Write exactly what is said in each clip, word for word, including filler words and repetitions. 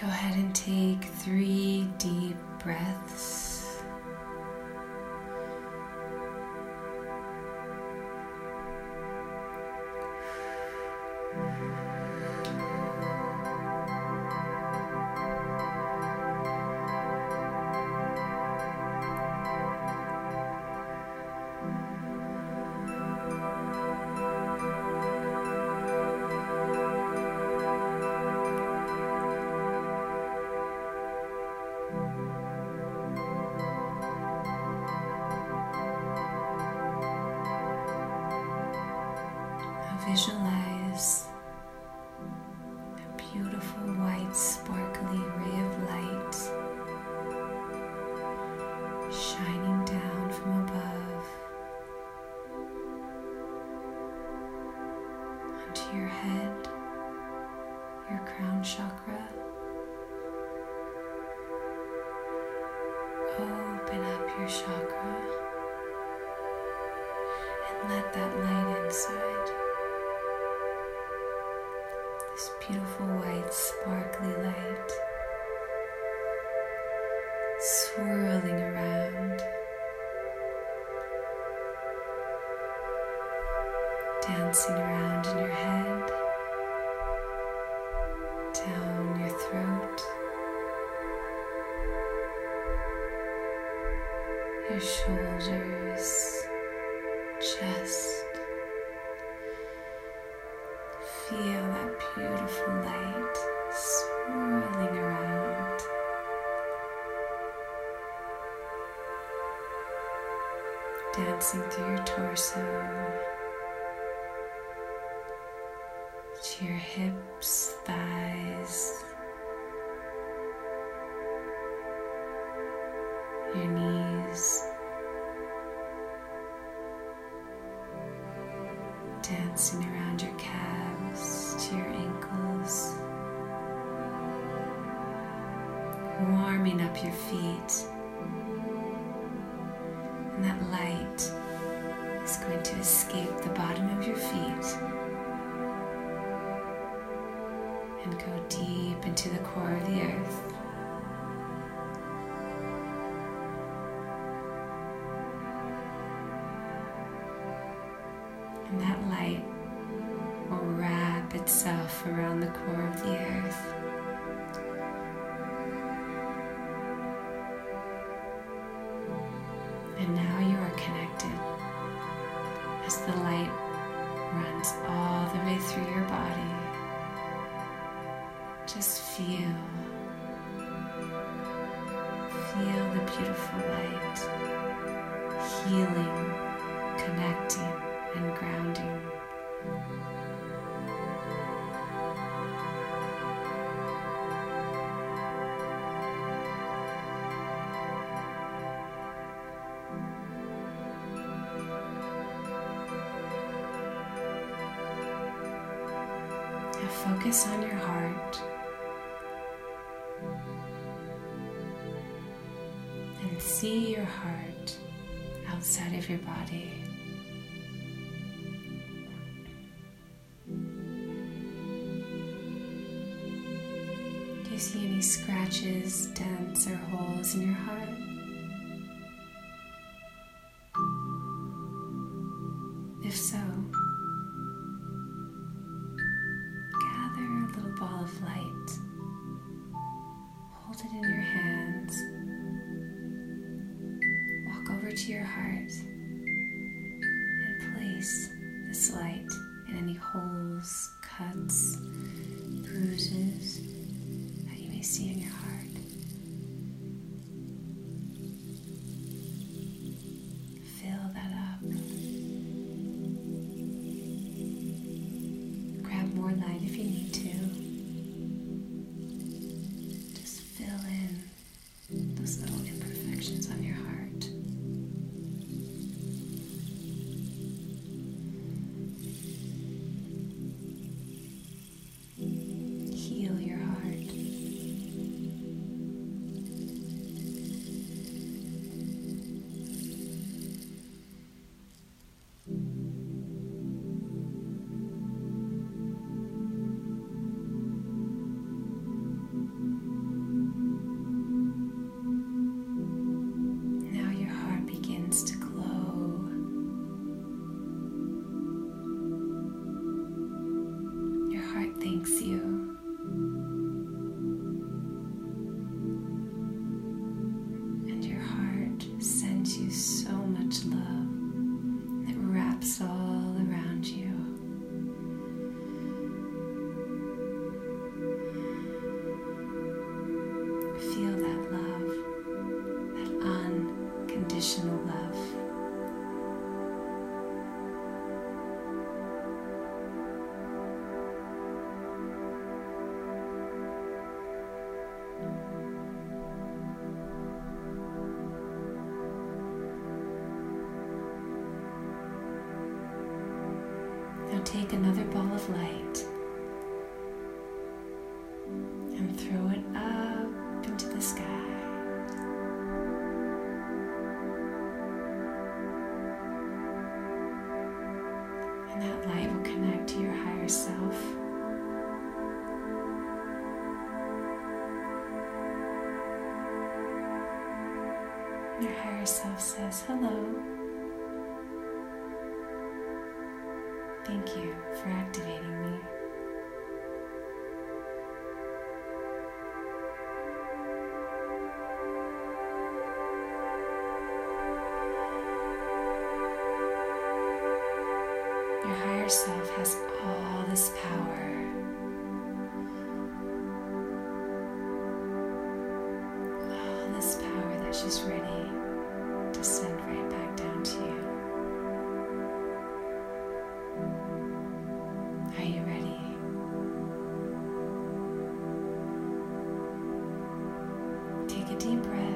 Go ahead and take three deep breaths. Visualize a beautiful white sparkly ray of light shining down from above onto your head, your crown chakra. Open up your chakra and let that light inside. This beautiful white sparkly light swirling around, dancing around in your head, down your throat, your shoulders, chest. Feel that beautiful light swirling around. Dancing through your torso, to your hips, thighs, your knees. Dancing around your calves to your ankles, warming up your feet, and that light is going to escape the bottom of your feet and go deep into the core of the earth. And that light will wrap itself around the core of the earth. And now you are connected as the light runs all the way through your body. Just feel, feel the beautiful light, healing, connecting, and grounding. Now focus on your heart and see your heart outside of your body. Do you see any scratches, dents, or holes in your heart? If so, gather a little ball of light, hold it in your hands, walk over to your heart, and place this light in any holes, cuts, bruises that you may see in your heart. take another ball of light and throw it up into the sky. And that light will connect to your higher self. Your higher self says, hello. Thank you for activating me. Your higher self has all this power. All this power that she's ready to send right back down to you. Are you ready? Take a deep breath.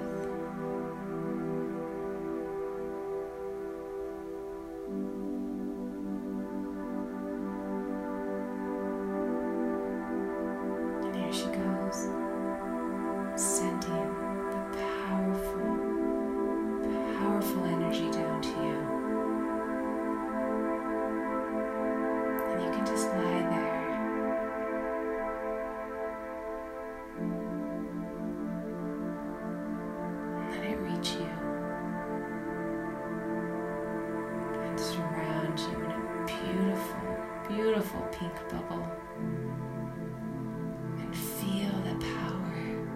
And here she goes, sending the powerful, powerful energy down to you. And you can just lie there. And let it reach you and surround you in a beautiful, beautiful pink bubble. And feel the power.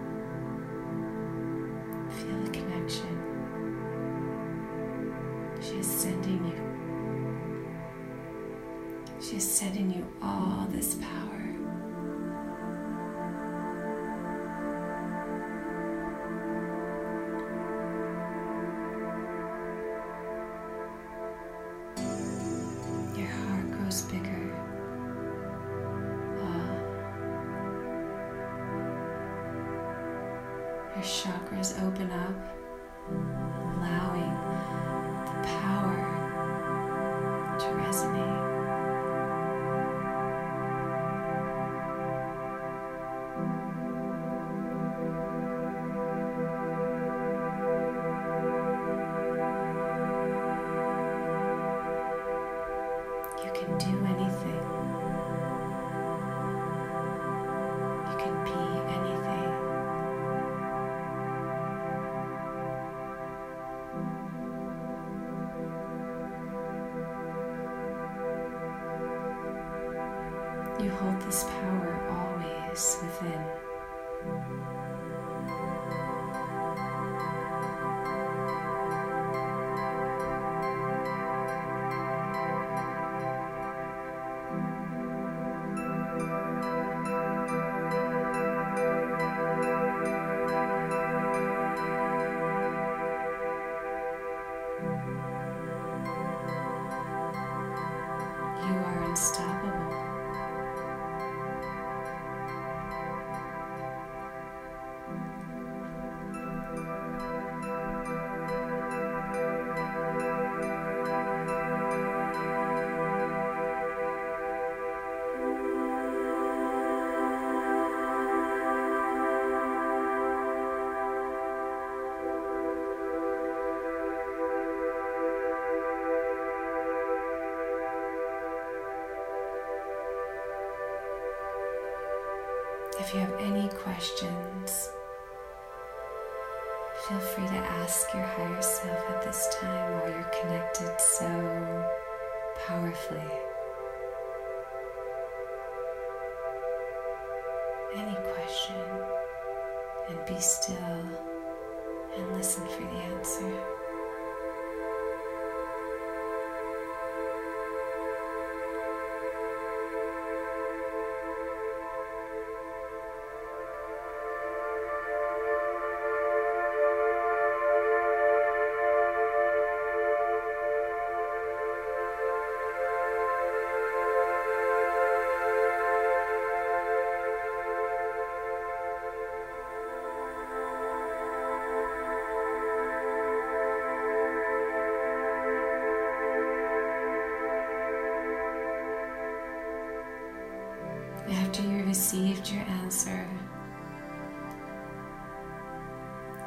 Feel the connection. She is sending you. She is sending you all this power. Your heart grows bigger. Ah. Your chakras open up, allowing the power to resonate. You can do anything. You can be anything. You hold this power always within. You are unstoppable. If you have any questions, feel free to ask your higher self at this time while you're connected so powerfully. Any question, and be still and listen for the answer.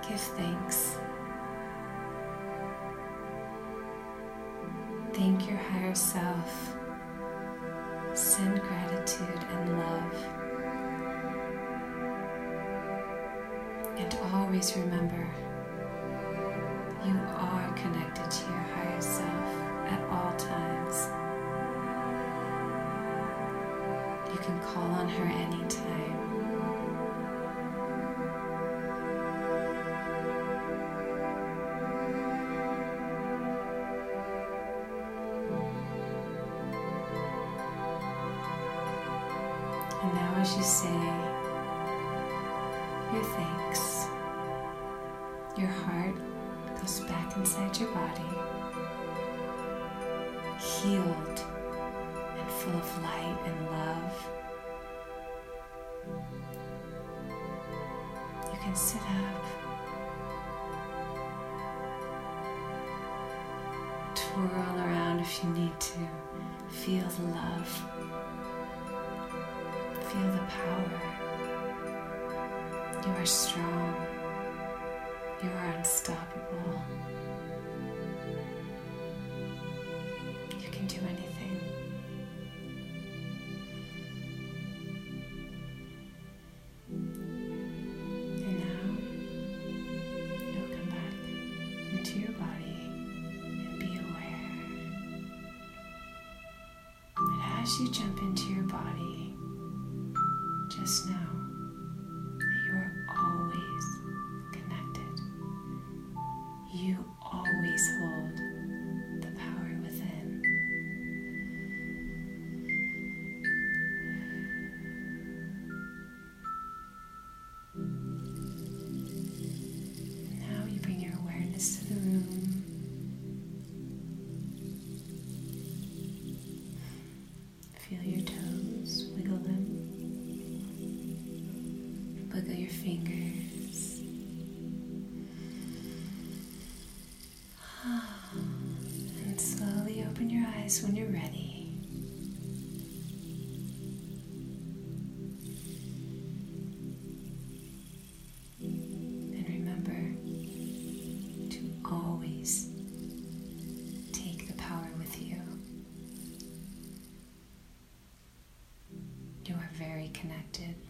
Give thanks. Thank your higher self. Send gratitude and love. And always remember, you are connected to your higher self at all times. You can call on her anytime. And now as you say your thanks, your heart goes back inside your body, healed and full of light and love. You can sit up, twirl around if you need to, feel the love. Feel the power. You are strong. You are unstoppable. You can do anything. And now, you'll come back into your body and be aware. And as you jump into your body, just know that you are always connected. You always hold the power within. Now you bring your awareness to the room. Feel your toes, wiggle them. Wiggle your fingers. And slowly open your eyes when you're ready. And remember to always take the power with you. You are very connected.